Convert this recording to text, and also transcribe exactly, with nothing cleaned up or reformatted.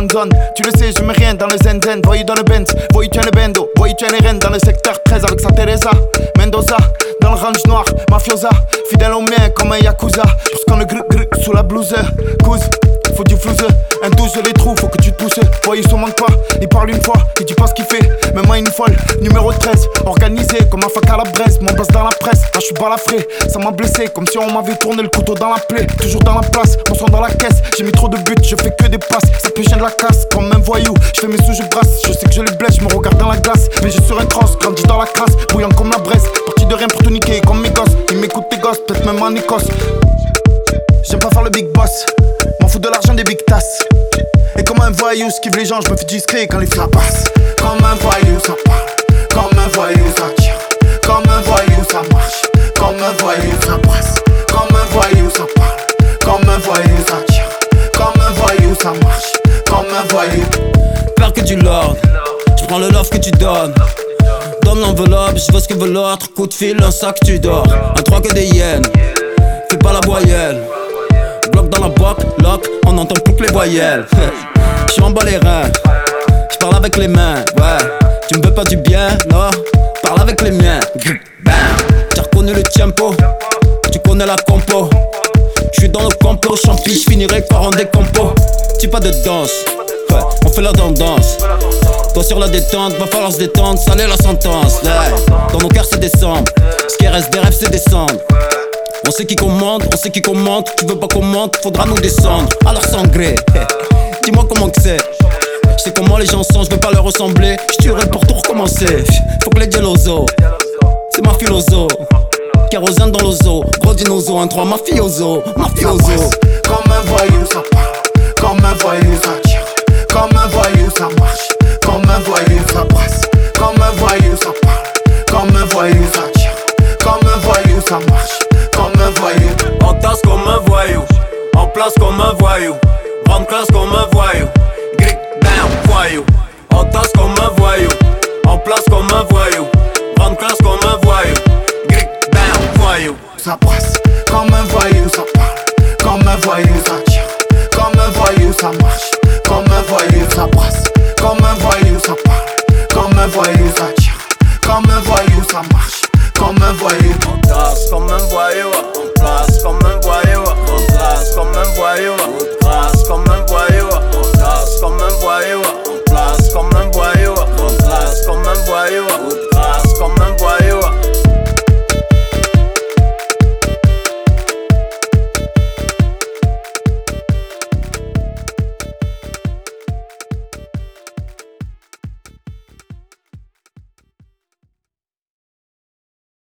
zone zone. Tu le sais, je mets rien dans le zen zen. Voyez dans le Benz, voyez tu es le bendo. Voyez tu es les reines dans le secteur treize avec sa Teresa Mendoza, dans le range noir, mafiosa. Fidèle au mien comme un yakuza. Parce qu'on le gr gr sous la blouse. Couze, faut du flouze. Un douze les trous, faut que tu te pousses. Voyez, il manque pas, il parle une fois, il dit pas ce qu'il fait. Même moi une folle, numéro treize. Organisé comme un fac à la Bresse. Mon boss dans la presse, là je suis balafré. Ça m'a blessé comme si on m'avait tourné le couteau dans la plaie. Toujours dans la place, mon son dans la caisse. J'ai mis trop de buts, je fais que des passes. Ça peut gêner de la casse, comme un voyou. Je fais mes sous, je brasse, je sais que je les blesse. Je me regarde dans la glace, mais je suis un cross. Grandi dans la crasse, bouillant comme la Bresse. Parti de rien pour tout niquer comme mes gosses. Ils m'écoutent tes gosses, peut-être même en Écosse. J'aime pas faire le big boss, m'en fous de l'argent des big tasses. Et comme un voyou, esquive les gens, je me fais discret quand les flics passent. Comme un voyou, ça parle. Comme un voyou, ça tire. Comme un voyou, ça marche. Comme un voyou, ça brasse. Comme un voyou, ça parle. Comme un voyou, ça tire. Comme un voyou, ça marche. Comme un voyou. Peur que tu l'ordres, je prends le love que tu donnes. Donne l'enveloppe, je veux ce que veut l'autre. Coup de fil, un sac, tu dors. Un trois que des yens, fais pas la voyelle. Bloc dans la boîte, lock, on entend plus que les voyelles. J'suis en bas les reins, j'parle avec les mains, ouais. Tu me veux pas du bien, non, parle avec les miens. Bam, t'as reconnu le tempo, tu connais la compo. J'suis dans le complot, champi, j'finirai par en décompo. Tu pas de danse, ouais, on fait la tendance. Toi sur la détente, va falloir se détendre, saler la sentence, ouais. Dans nos cœurs c'est décembre, ce qui reste des rêves c'est descendre. On sait qui commande, on sait qui commente. Tu veux pas qu'on monte, faudra nous descendre. Alors sans gré, dis-moi comment que c'est. Je sais comment les gens sont, je veux pas leur ressembler. Je tuerai pour tout recommencer. Faut que les dieloso, c'est ma philoso. Kérosène dans l'ozo, gros dinosaure, un trois mafioso, mafioso. Comme un voyou, ça parle. Comme un voyou, ça tire.